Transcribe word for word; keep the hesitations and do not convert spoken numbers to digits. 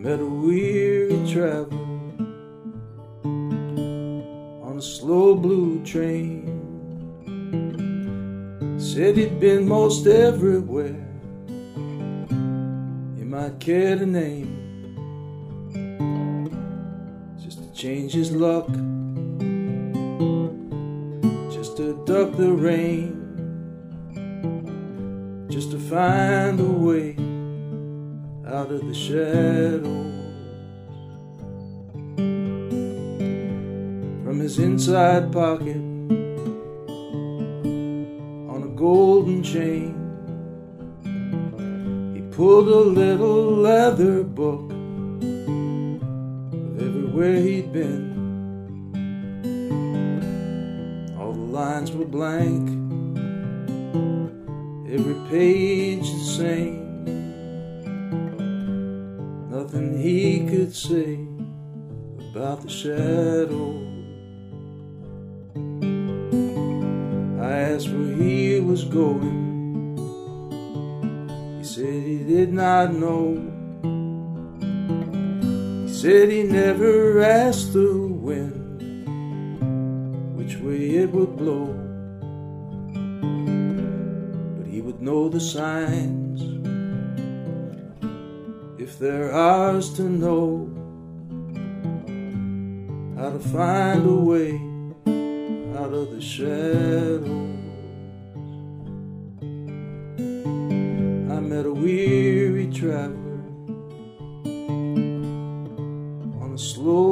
met a weary traveler on a slow blue train. Said he'd been most everywhere. You might care to name, just to change his luck, just to duck the rain, just to find a way out of the shadows. From his inside pocket on a golden chain, he pulled a little leather book of everywhere he'd been. All the lines were blank, every page the same. Nothing he could say about the shadows. I asked where he was going. He said he did not know. He said he never asked the wind which way it would blow, but he would know the signs if they're ours to know, how to find a way out of the shadows. I met a weary traveler on a slow